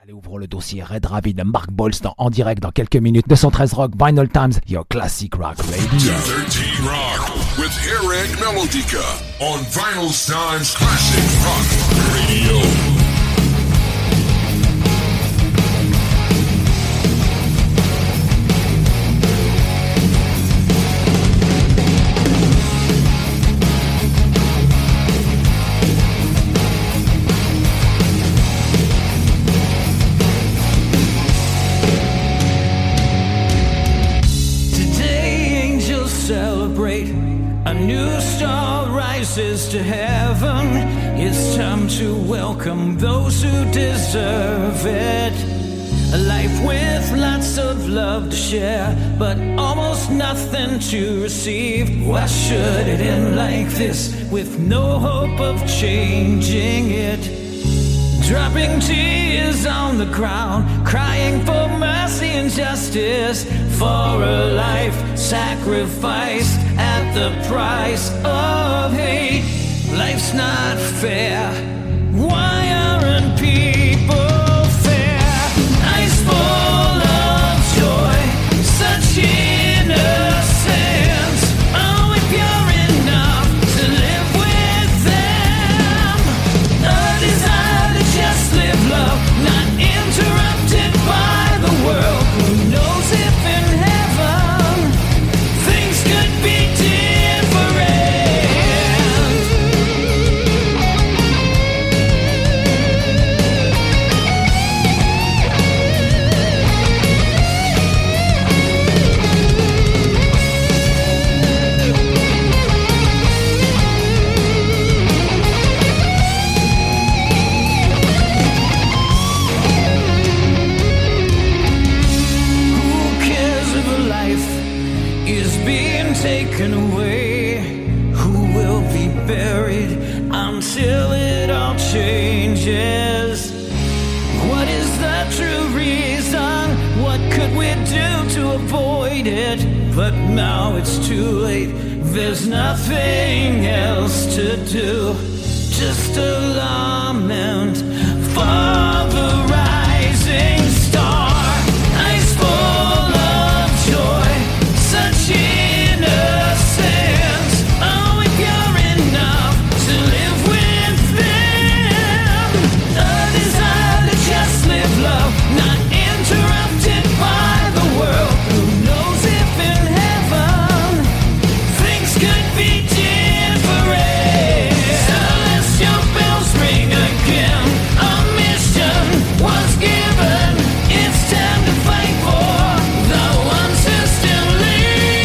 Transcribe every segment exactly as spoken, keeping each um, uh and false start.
Allez, ouvrons le dossier Red Ravin de Mark Bolst en direct dans quelques minutes. deux cent treize Rock, Vinyl Times, your classic rock radio. two thirteen Rock with Eric Melodica on Vinyl Times Classic Rock Radio. To heaven, it's time to welcome those who deserve it. A life with lots of love to share, but almost nothing to receive. Why should it end like this, with no hope of changing it? Dropping tears on the ground, crying for mercy and justice, for a life sacrificed at the price of hate. Life's not fair. Why aren't people fair? Eyes full of joy, such innocence. Oh, if you're enough to live with them, a desire to just live love, not interrupted by the world. Who knows if in heaven things could be different? Taken away, who will be buried until it all changes? What is the true reason? What could we do to avoid it? But now it's too late, there's nothing else to do. Just a lament for the rising star. Eyes full of joy, such innocence. Oh, if you're enough to live with them, a desire to just live love, not interrupted by the world. Who knows if in heaven things could be different? Celestial bells ring again. A mission was given. It's time to fight for the ones who still live.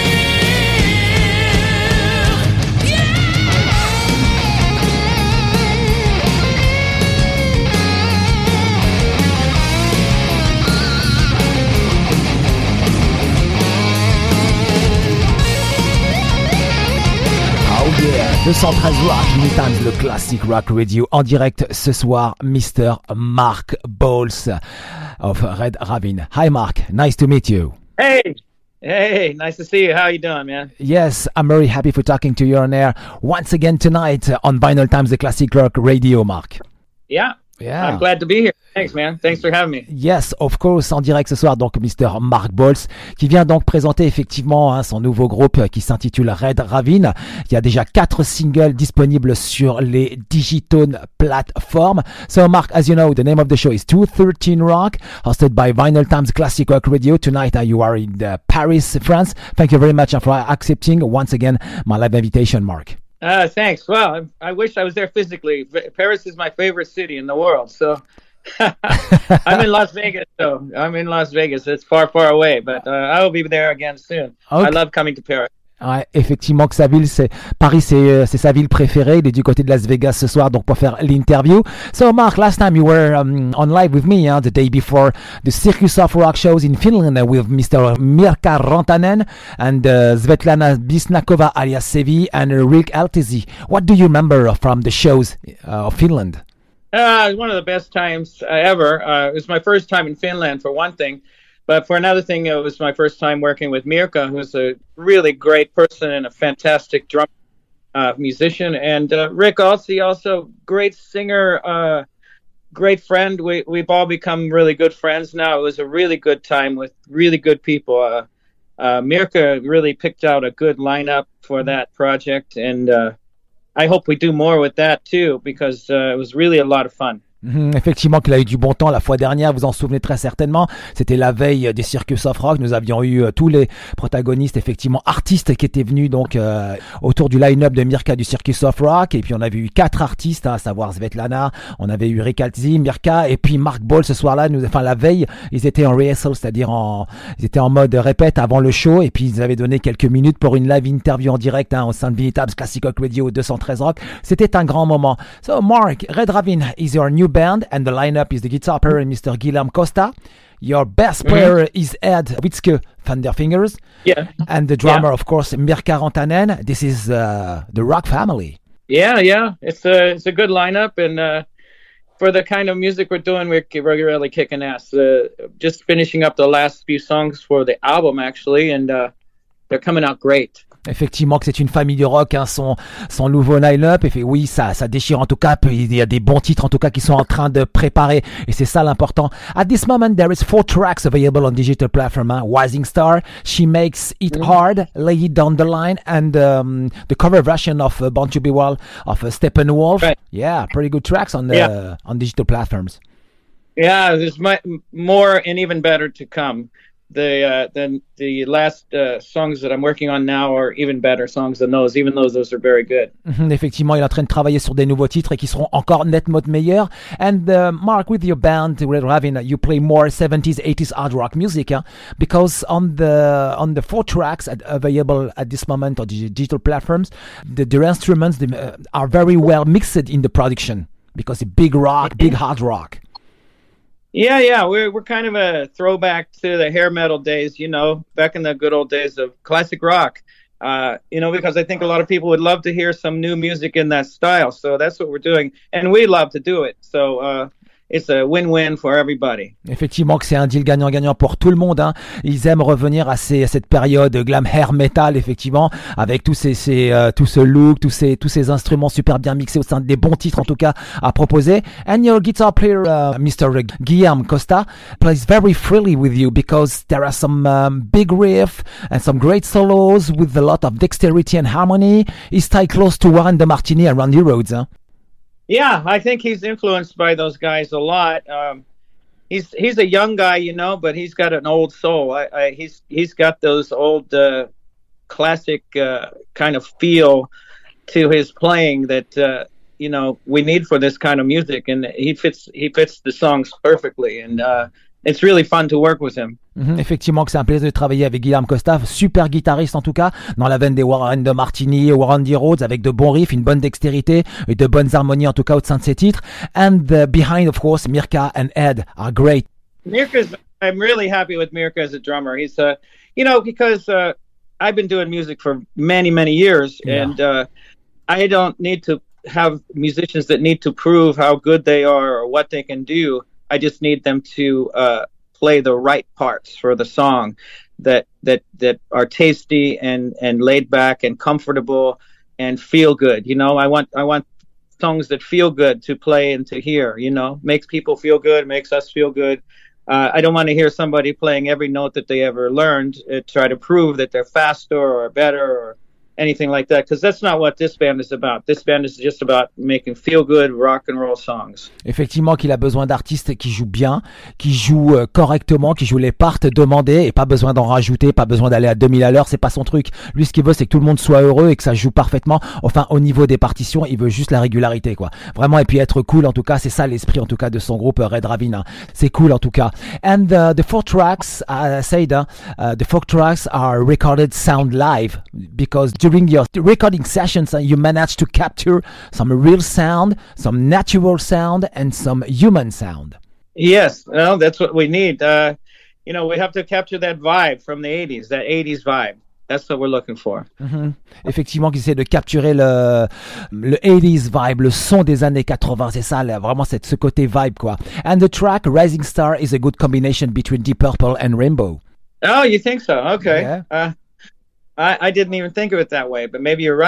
Oh yeah, deux cent treize Rock, Vinyl Times, le classic rock radio. En direct ce soir, mister Mark Bolst of Red Ravin. Hi Mark, nice to meet you. Hey, hey, nice to see you. How you doing, man? Yes, I'm very happy for talking to you on air once again tonight on Vinyl Times, the classic rock radio, Mark. Yeah. Yeah. I'm glad to be here. Thanks, man. Thanks for having me. Yes, of course, en direct ce soir, donc mister Mark Bolst, qui vient donc présenter effectivement hein, son nouveau groupe qui s'intitule Red Ravin. Il y a déjà quatre singles disponibles sur les Digitone platforms. So Mark, as you know, the name of the show is two thirteen Rock, hosted by Vinyl Times Classic Rock Radio. Tonight uh, you are in uh, Paris, France. Thank you very much for accepting once again my live invitation, Mark. Uh, thanks. Well, I, I wish I was there physically. Paris is my favorite city in the world. So I'm in Las Vegas, though. I'm in Las Vegas. It's far, far away, but uh, I will be there again soon. Okay. I love coming to Paris. Ouais, effectivement que sa ville, c'est Paris, c'est euh, c'est sa ville préférée. Il est du côté de Las Vegas ce soir, donc pour faire l'interview. So Mark, last time you were um, on live with me, hein, the day before the Circus of Rock shows in Finland uh, with mister Mirka Rantanen and uh, Svetlana Bisnakova alias Sevi and uh, Rick Altesi. What do you remember from the shows uh, of Finland? Uh, it was one of the best times uh, ever. Uh, it was my first time in Finland, for one thing. But for another thing, it was my first time working with Mirka, who's a really great person and a fantastic drum uh, musician. And uh, Rick also, also great singer, uh, great friend. We we've all become really good friends now. It was a really good time with really good people. Uh, uh, Mirka really picked out a good lineup for that project, and uh, I hope we do more with that too, because uh, it was really a lot of fun. Mmh, effectivement qu'il a eu du bon temps la fois dernière, vous en souvenez très certainement, c'était la veille des Circus of Rock, nous avions eu euh, tous les protagonistes, effectivement artistes qui étaient venus donc euh, autour du line-up de Mirka du Circus of Rock, et puis on avait eu quatre artistes, hein, à savoir Svetlana, on avait eu Ricalzi, Mirka, et puis Mark Ball ce soir-là, nous, enfin la veille, ils étaient en rehearsal, c'est-à-dire en, ils étaient en mode répète avant le show, et puis ils avaient donné quelques minutes pour une live interview en direct, hein, au sein de Vinny-Tabs Classic Rock Radio deux cent treize Rock, c'était un grand moment. So Mark, Red Ravine is your new band, and the lineup is the guitar player Mister Guillaume Costa. Your bass player mm-hmm. is Ed Witzke Vanderfingers. Yeah. And the drummer, yeah. of course, Mirka Rantanen. This is uh, the Rock family. Yeah, yeah. It's a, it's a good lineup, and uh, for the kind of music we're doing, we're, we're really kicking ass. Uh, just finishing up the last few songs for the album, actually, and uh, they're coming out great. Effectivement que c'est une famille de rock, hein, son, son nouveau line-up, et fait, oui, ça, ça déchire en tout cas, il y a des bons titres en tout cas qui sont en train de préparer, et c'est ça l'important. At this moment, there is four tracks available on digital platform, hein. Rising Star, She Makes It mm-hmm. Hard, Lay It Down the Line, and um, the cover version of uh, Born to Be Wild of uh, Steppenwolf. Right. Yeah, pretty good tracks on the, yeah. uh, on digital platforms. Yeah, there's my, more and even better to come. The uh, the the last uh, songs that I'm working on now are even better songs than those, even though those are very good. Mm-hmm, effectivement, il est en train de travailler sur des nouveaux titres et qui seront encore nettement meilleurs. And uh, Mark, with your band Red Ravine, you play more seventies, eighties hard rock music, huh? Because on the on the four tracks at, available at this moment on the digital platforms, the, the instruments the, uh, are very well mixed in the production because it's big rock, big hard rock. Yeah, yeah, we're we're kind of a throwback to the hair metal days, you know, back in the good old days of classic rock. Uh, you know, because I think a lot of people would love to hear some new music in that style. So that's what we're doing, and we love to do it. So uh, it's a win-win for everybody. Effectivement que c'est un deal gagnant-gagnant pour tout le monde, hein. Ils aiment revenir à, ces, à cette période glam hair metal, effectivement, avec tous ces, ces euh, tout ce look, tous ces, tous ces instruments super bien mixés au sein des bons titres, en tout cas, à proposer. And your guitar player, uh, Mister Guillaume Costa, plays very freely with you because there are some um, big riff and some great solos with a lot of dexterity and harmony. He's tied close to Warren DeMartini and Randy Rhoads, huh? Yeah, I think he's influenced by those guys a lot. Um, he's he's a young guy, you know, but he's got an old soul. I, I, he's he's got those old uh, classic uh, kind of feel to his playing that uh, you know we need for this kind of music, and he fits he fits the songs perfectly, and uh, it's really fun to work with him. Mmh, effectivement que c'est un plaisir de travailler avec Guillaume Costa, super guitariste en tout cas, dans la veine des Warren DeMartini, Warren D. Rhoads, avec de bons riffs, une bonne dextérité et de bonnes harmonies en tout cas au sein de ses titres. And uh, behind, of course, Mirka and Ed are great. Mirka's, I'm really happy with Mirka as a drummer. He's, uh, you know, because uh, I've been doing music for many, many years, yeah. and uh, I don't need to have musicians that need to prove how good they are or what they can do. I just need them to uh, play the right parts for the song that that that are tasty and and laid back and comfortable and feel good. You know, I want I want songs that feel good to play and to hear. You know, makes people feel good, makes us feel good. Uh, I don't want to hear somebody playing every note that they ever learned, uh, try to prove that they're faster or better or anything like that, because that's not what this band is about. This band is just about making feel-good rock and roll songs. Effectivement qu'il a besoin d'artistes qui jouent bien, qui jouent euh, correctement, qui jouent les parts demandées et pas besoin d'en rajouter, pas besoin d'aller à deux mille à l'heure, c'est pas son truc. Lui, ce qu'il veut, c'est que tout le monde soit heureux et que ça joue parfaitement. Enfin, au niveau des partitions, il veut juste la régularité, quoi. Vraiment, et puis être cool, en tout cas, c'est ça l'esprit, en tout cas, de son groupe Red Ravine. Hein. C'est cool, en tout cas. And uh, the four tracks, I said, uh, the four tracks are recorded sound live because during your recording sessions, uh, you manage to capture some real sound, some natural sound, and some human sound. Yes, well, that's what we need. Uh, you know, we have to capture that vibe from the eighties, that eighties vibe. That's what we're looking for. Mm-hmm. Effectivement, qu'ils essaient de capturer le, le eighties vibe, le son des années quatre-vingts. C'est ça, là, vraiment, c'est ce côté vibe, quoi. And the track Rising Star is a good combination between Deep Purple and Rainbow. Oh, you think so? Okay. Yeah. Uh, I, I didn't even think of it that way, but maybe you're right.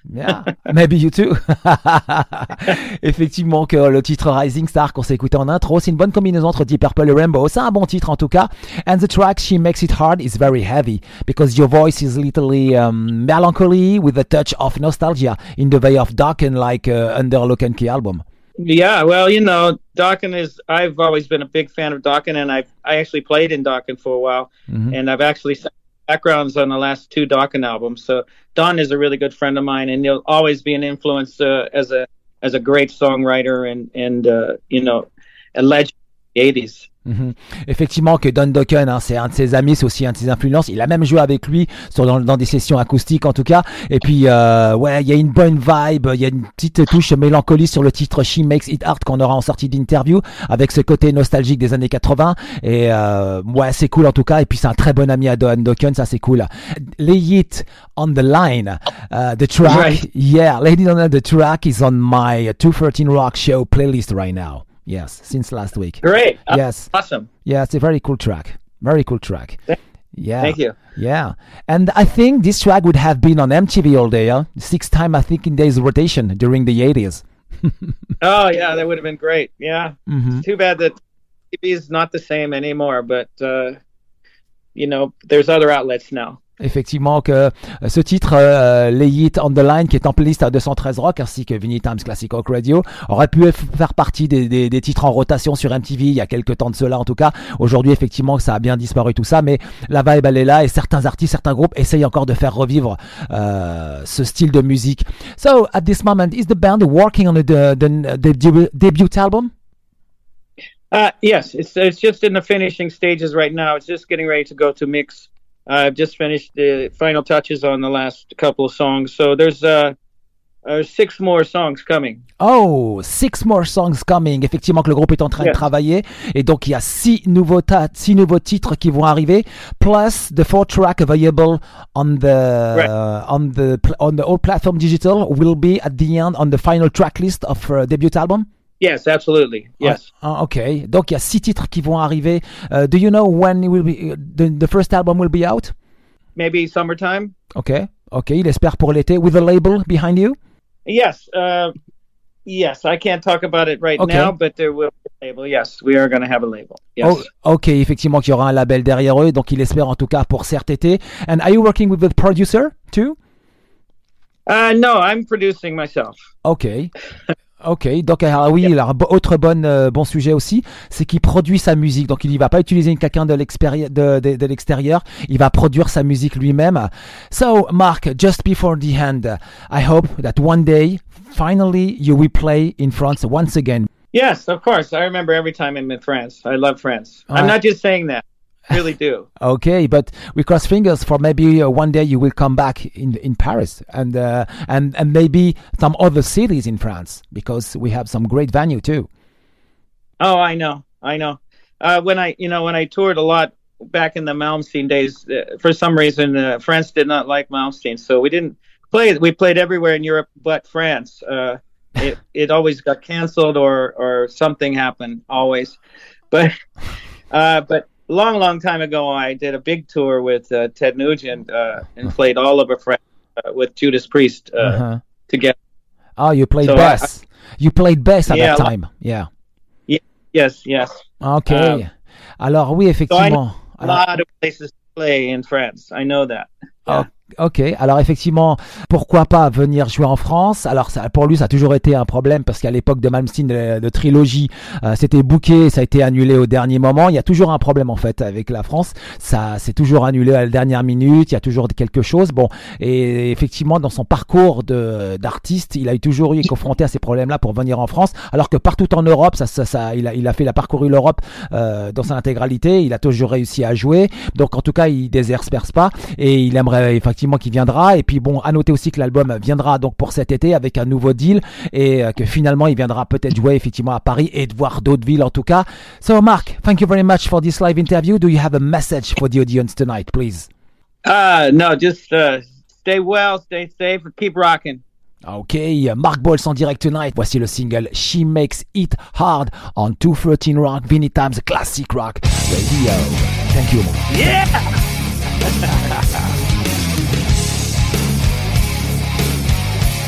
Yeah, maybe you too. Effectivement que le titre Rising Star qu'on s'est écouté en intro, c'est une bonne combinaison entre Deep Purple et Rainbow. C'est un bon titre en tout cas. And the track She Makes It Hard is very heavy because your voice is literally um, melancholy with a touch of nostalgia in the way of Dokken, like uh, under Lock and Key album. Yeah, well, you know, Dokken is, I've always been a big fan of Dokken, and I've, I actually played in Dokken for a while, mm-hmm. and I've actually sang backgrounds on the last two Dokken albums. So Don is a really good friend of mine, and he'll always be an influence uh, as a as a great songwriter and, and uh, you know, a legend of the eighties. Mm-hmm. Effectivement que Don Dokken, hein, c'est un de ses amis, c'est aussi un de ses influences. Il a même joué avec lui sur, dans, dans des sessions acoustiques en tout cas. Et puis euh, ouais, il y a une bonne vibe, il y a une petite touche mélancolie sur le titre She Makes It Hard qu'on aura en sortie d'interview, avec ce côté nostalgique des années quatre-vingts. Et euh, ouais, c'est cool en tout cas. Et puis c'est un très bon ami à Don Dokken, ça c'est cool. Lay It on the Line, uh, the track, right. yeah, Lay It on the track is on my two thirteen Rock Show playlist right now. Yes, since last week. Great. Yes. Awesome. Yeah, it's a very cool track. Very cool track. Yeah. Thank you. Yeah. And I think this track would have been on M T V all day, huh? Six time, I think, in days rotation during the eighties. Oh, yeah, that would have been great. Yeah. Mm-hmm. It's too bad that T V is not the same anymore, but, uh, you know, there's other outlets now. Effectivement que euh, ce titre euh, Lay It on the Line qui est en playlist à deux cent treize Rock ainsi que Vinny Times Classic Rock Radio aurait pu f- faire partie des, des, des titres en rotation sur M T V il y a quelques temps de cela en tout cas. Aujourd'hui effectivement ça a bien disparu tout ça, mais la vibe elle est là et certains artistes, certains groupes essayent encore de faire revivre euh, ce style de musique. So at this moment, is the band working on the, the, the, the debut, debut album? Uh, yes, it's it's just in the finishing stages right now. It's just getting ready to go to mix. Uh, I've just finished the final touches on the last couple of songs. So there's uh, uh, six more songs coming. Oh, six more songs coming. Effectivement que le groupe est en train yeah. de travailler. Et donc, il y a six nouveaux, ta- six nouveaux titres qui vont arriver. Plus the four track available on the, right. uh, on the, on the old platform digital will be at the end on the final track list of uh, debut album. Yes, absolutely. Yes. Oh, ok. Donc il y a six titres qui vont arriver. Uh, do you know when it will be, the, the first album will be out? Maybe summertime. Ok. Ok. Il espère pour l'été. With a label behind you? Yes. Uh, yes. I can't talk about it right okay. now, but there will be a label. Yes, we are going to have a label. Yes. Oh, ok. Effectivement qu'il y aura un label derrière eux. Donc il espère en tout cas pour cet été. And are you working with the producer too? Uh, no, I'm producing myself. Ok. Ok, donc alors, oui, yeah. alors, autre bonne, euh, bon sujet aussi, c'est qu'il produit sa musique. Donc il ne va pas utiliser quelqu'un de, de, de, de l'extérieur, il va produire sa musique lui-même. So, Mark, just before the end, I hope that one day, finally, you will play in France once again. Yes, of course. I remember every time I'm in France. I love France. Uh, I'm not just saying that. I really do. Okay, but we cross fingers for maybe uh, one day you will come back in in Paris and uh, and and maybe some other cities in France because we have some great venue too. Oh, I know, I know. Uh, when I, you know, when I toured a lot back in the Malmsteen days, uh, for some reason uh, France did not like Malmsteen, so we didn't play. We played everywhere in Europe but France. Uh, it it always got canceled or or something happened always, but uh, but. Long, long time ago, I did a big tour with uh, Ted Nugent uh, and played all over France uh, with Judas Priest uh, uh-huh. together. Oh, you played so bass. I, you played bass at yeah, that time. Yeah. yeah. Yes, yes. Okay. Um, Alors, oui, effectivement. So I know a lot of places to play in France. I know that. Yeah. Oh. Ok, alors effectivement, pourquoi pas venir jouer en France? Alors ça, pour lui, ça a toujours été un problème parce qu'à l'époque de Malmsteen, de, de trilogie, euh, c'était booké, ça a été annulé au dernier moment. Il y a toujours un problème en fait avec la France. Ça, c'est toujours annulé à la dernière minute. Il y a toujours quelque chose. Bon, et effectivement, dans son parcours de d'artiste, il a eu toujours eu confronté à ces problèmes-là pour venir en France. Alors que partout en Europe, ça, ça, ça, il a, il a fait, il a parcouru l'Europe euh, dans sa intégralité. Il a toujours réussi à jouer. Donc en tout cas, il désespère pas et il aimerait effectivement qui viendra. Et puis bon, à noter aussi que l'album viendra donc pour cet été avec un nouveau deal et euh, que finalement il viendra peut-être jouer effectivement à Paris et de voir d'autres villes en tout cas. So Mark, thank you very much for this live interview. Do you have a message for the audience tonight, please? Uh, no, just uh, stay well, stay safe, keep rocking. Ok, Mark Bols en direct tonight. Voici le single She Makes It Hard on two thirteen Rock, Vinny Times Classic Rock Radio. Thank you. Yeah!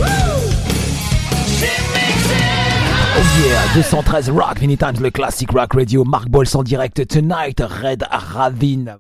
Oh yeah, deux cent treize Rock, Many Times, le classic rock radio, Mark Bols en direct tonight, Red Ravine.